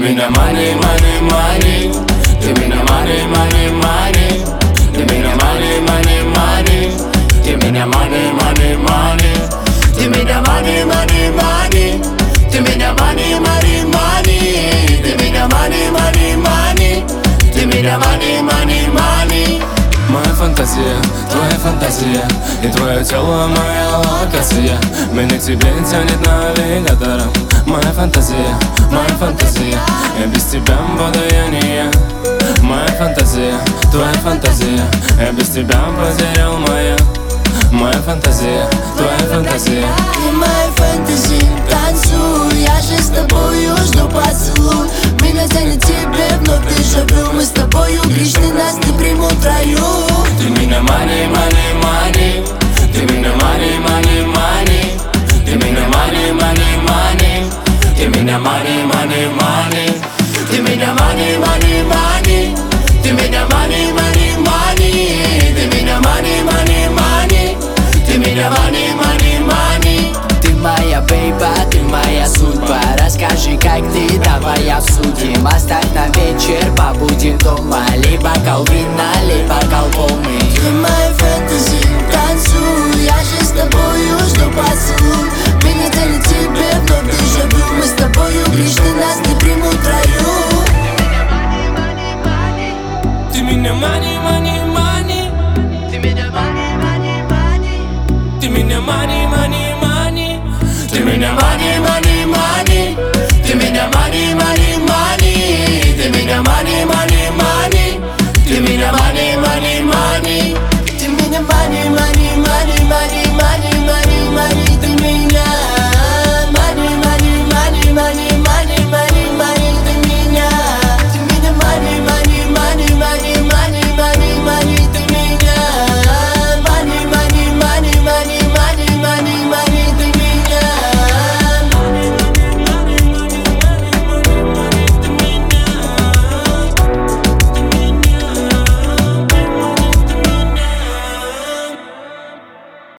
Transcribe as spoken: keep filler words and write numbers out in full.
меня money, money, money. Ты меня money, money, money. Ты меня money, money, money. Ты меня money, money, money. Ты меня money, money, money. Ты меня money, money, money. Ты меня money, money, money. Ты меня money, money, money. Моя фантазия, твоя фантазия, и твое тело моя локация. Меня к тебе тянет навигатором. Моя фантазия, моя фантазия, и без тебя буду я не я. Моя фантазия, твоя фантазия, я без тебя потерял моя. Моя фантазия, твоя фантазия. Ты моя фэнтези, танцуй, я же с тобою жду поцелуй. Меня тянет тебе вновь дежавю. Мы с тобою грешны, нас не примут в раю. Ты меня money, money, money. Ты меня money, money, money. Ты меня money, money, money. Ты меня money, money, money. Ты меня money, money, money. Ты меня money, money, money. Ты меня money, money, money. Ты меня money, money, money. Ты моя бейба, ты моя судьба. Расскажи, как ты, давай обсудим. Оставь на вечер, побудем дома. Либо бокал вина, либо бокал полный. Ты моя фэнтези, танцуй, я же с тобою жду поцелуй.